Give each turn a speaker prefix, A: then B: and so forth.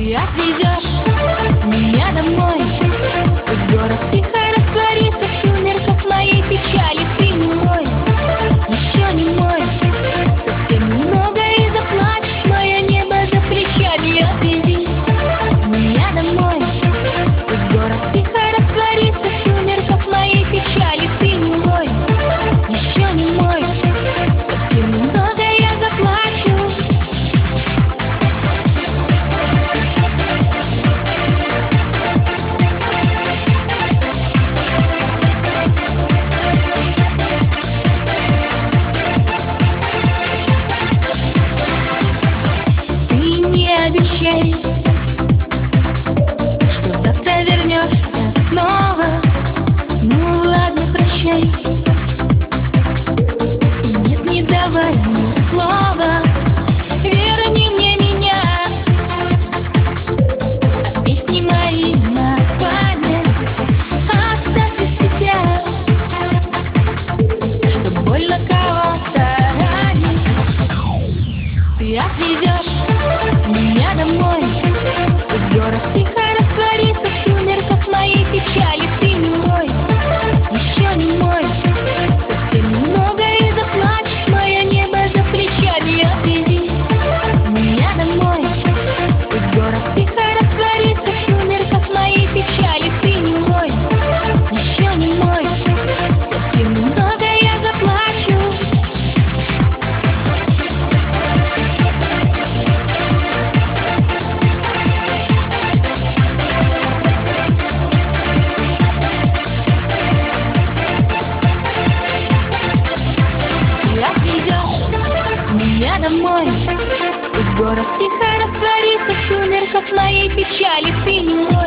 A: Ты отвезешь меня домой, пусть город тихо растворится в сумерках моей печали. Ты не мой, еще не мой, совсем немного и заплачешь, мое небо за плечами. Отвези меня домой, пусть город тихо растворится в сумерках моей печали. Ты не мой, еще не мой, совсем немного я заплачу. Обещай, что завтра вернешься снова. Ну ладно, прощай. Нет, не давай мне слова. Верни мне меня, а песни мои на память оставь у себя, чтоб больно кого-то ранить. Ты отвезешь меня домой, пусть город тихо растворится в сумерках моей печали. Ты не мой, еще не мой, совсем немного и заплачешь, мое небо за плечами. Отвези меня домой, пусть город тихо растворится в сумерках моей печали. Ты не мой, еще не мой, совсем немного я заплачу. Меня домой, пусть город тихо растворится в сумерках моей печали. Ты не мой.